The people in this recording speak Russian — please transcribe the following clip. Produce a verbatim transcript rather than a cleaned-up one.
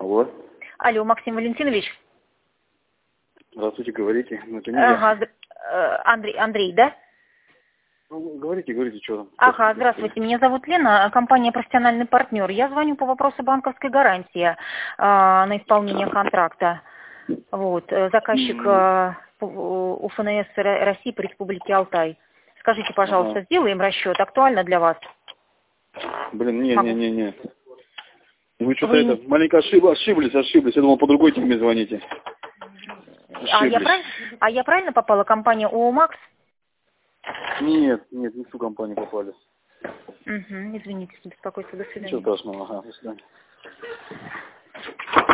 Алло. Алло, Максим Валентинович. Здравствуйте, говорите. Ну, это не я. Ага, э, Андрей, Андрей, да? Ну, говорите, говорите, что там. Ага, здравствуйте. Меня зовут Лена, компания «Профессиональный партнер». Я звоню по вопросу банковской гарантии э, на исполнение контракта. Вот, э, заказчик э, у ФНС России по Республике Алтай. Скажите, пожалуйста, Ага. сделаем расчет. Актуально для вас? Блин, не, Могу. не, не, не. Вы что-то Вы это, не- маленько ошиб- ошиблись, ошиблись. Я думал, по другой теме звоните. А я, Ошиблись. прав... а я правильно попала? Компания ООО «Макс»? Нет, нет, не в ту компанию попали. Угу, извините за беспокойство. До Ничего свидания. страшного, ага, до свидания.